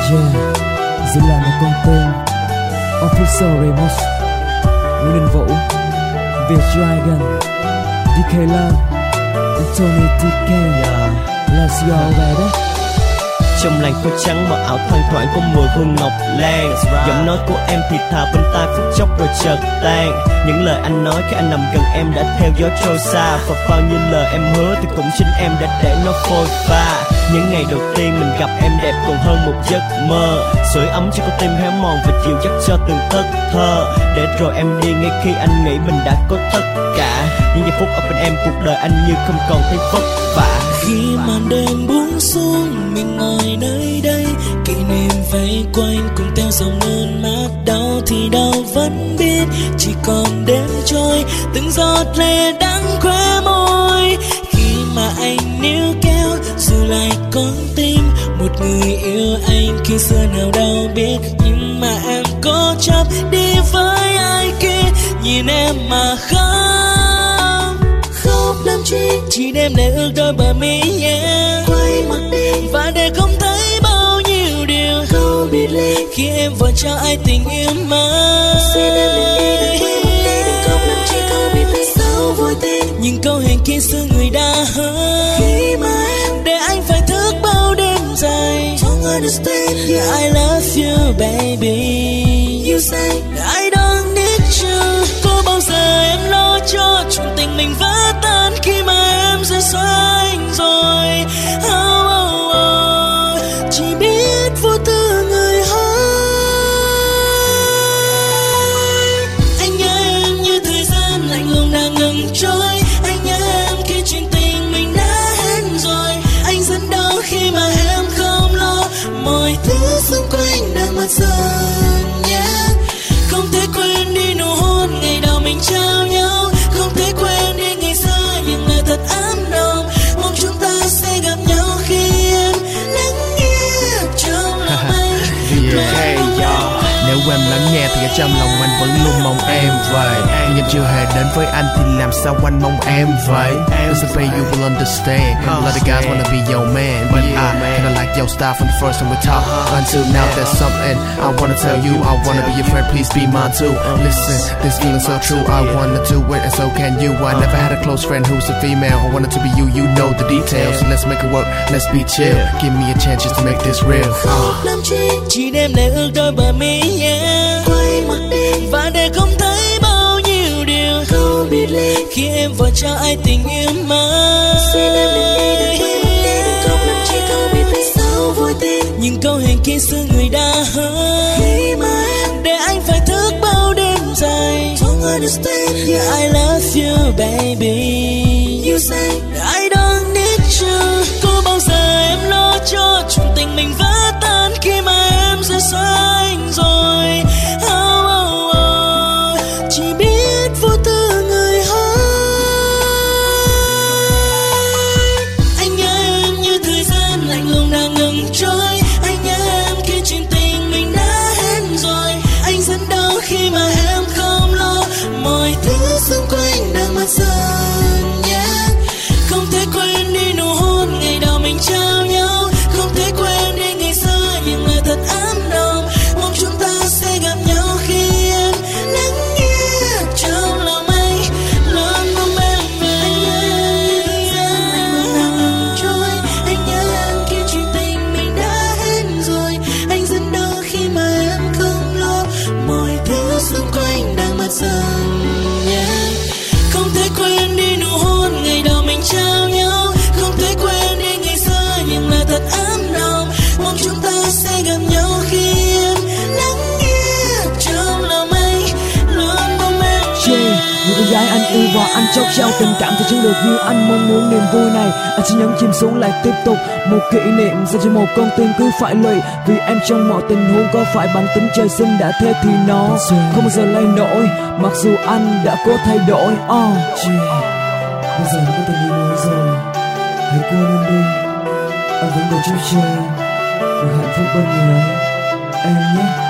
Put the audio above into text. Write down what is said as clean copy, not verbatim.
Yeah, Dữ là một con tên Official Ramos, Nguyễn Đình Vũ, Việt Dragon, DK Love, Anthony TK. Let's go về đấy. Trong làn khói trắng mờ ảo thoang thoảng có mùi hương ngọc lan. Giọng nói của em thì thào bên tai phút chốc rồi chợt tan. Những lời anh nói khi anh nằm gần em đã theo gió trôi xa. Và bao nhiêu lời em hứa thì cũng chính em đã để nó phôi pha. Những ngày đầu tiên mình gặp em đẹp còn hơn một giấc mơ. Sưởi ấm cho con tim héo mòn và dịu dắt cho từng tấc thơ. Để rồi em đi ngay khi anh nghĩ mình đã có tất cả. Những giây phút ở bên em cuộc đời anh như không còn thấy vất vả. Khi màn đêm buông xuống mình ngồi nơi đây, kỷ niệm vây quanh cùng theo dòng nước mắt. Đau thì đau vẫn biết, chỉ còn đêm trôi từng giọt lệ đắng khóe môi. Khi mà anh níu kéo dù lại con tim một người yêu anh khi xưa nào đâu biết, nhưng mà em cố chấp đi với ai kia. Nhìn em mà khóc làm chi, chỉ đem để ước đôi bờ mi em. Quay mặt đi và để không thấy bao nhiêu điều không biết ly khi em vội cho ai tình yêu mới. Xin em đừng đi, đừng quên mất đi, đừng khóc làm chi không biết tại sao vội tin những câu hẹn kia xưa người đã hứa. Khi mà em để anh phải thức bao đêm dài, don't understand, yeah I love you baby. You say I don't need you. Có bao giờ em lo cho chuyện tình mình vỡ tan khi mà em rời xa anh rồi? Chỉ biết vô tư người hỏi. Anh nhớ em như thời gian lạnh lùng đang ngừng trôi. Anh nhớ em khi chuyện tình mình đã hết rồi. Anh rất đau khi mà em không lo mọi thứ xung quanh đang mất dần, yeah. Không thể quên đi nụ hôn ngày đầu mình trao nhau. Không thể quên đi ngày xưa những lời thật ấm nồng. Mong chúng ta sẽ gặp nhau khi em lắng nghe trong lòng anh. Nếu em lắng nghe thì ở trong lòng anh vẫn luôn mong em vậy. Nhưng em chưa hề đến với anh thì làm sao anh mong em vậy? Cause I pray you will understand. A lot of guys wanna be your man, but I kinda like your style from the first time we talk until now. There's something I wanna tell you. I wanna be your friend, please be mine too. Listen, this feeling so true. I wanna do it and so can you. I never had a close friend who's a female. I wanted to be you, you know the details. So let's make it work, let's be chill. Give me a chance just to make this real. Làm chi chỉ đem để ước đôi bờ mi em. Quay mặt đi và để không thấy bao nhiêu điều không biết ly khi em vội cho ai tình yêu mới. Xin em đừng đi, đừng quên mất đi, đừng khóc làm chi không biết tại sao vội tin những câu hẹn kia xưa người đã hứa. Khi mà em để anh phải thức bao đêm dài, don't understand, yeah I love you baby. You say I don't need you. Có bao giờ em lo cho chuyện tình mình vỡ tan khi mà em rời xa anh rồi? Chỉ biết vô tư người hỏi. Anh nhớ em như thời gian lạnh lùng đang ngừng trôi. Anh nhớ em khi chuyện tình mình đã hết rồi. Anh rất đau khi mà em không lo mọi thứ xung quanh đang mất dần, yeah. Không thể quên đi nụ hôn ngày đầu mình trao nhau. Không thể quên đi ngày xưa những lời thật ấm nồng. Mong chúng ta sẽ gặp nhau khi em lắng nghe trong lòng anh. Luôn mong em về. Anh nhớ em như thời gian lạnh lùng đang ngừng trôi. Anh nhớ em khi chuyện tình mình đã hết rồi. Anh rất đau khi mà em không lo mọi thứ xung quanh đang mất dần, yeah. Không thể quên đi nụ hôn ngày đầu mình trao nhau. Không thể quên đi ngày xưa những lời thật ấm nồng. Mong chúng ta sẽ gặp nhau khi em lắng nghe trong lòng anh. Luôn mong em về. Những cô gái anh yêu và anh chốc trao tình cảm thì chẳng được như anh mong muốn. Niềm vui này anh chỉ nhấn chìm xuống lại tiếp tục một kỷ niệm dành cho một con tim cứ phải lụy vì em trong mọi tình huống. Có phải bản tính trời sinh đã thế thì nó không bao giờ lay nổi mặc dù anh đã cố thay đổi. Bây giờ có tình yêu mới rồi, hãy quên em đi. Anh vẫn còn chút chờ được hạnh phúc bên người em nhé.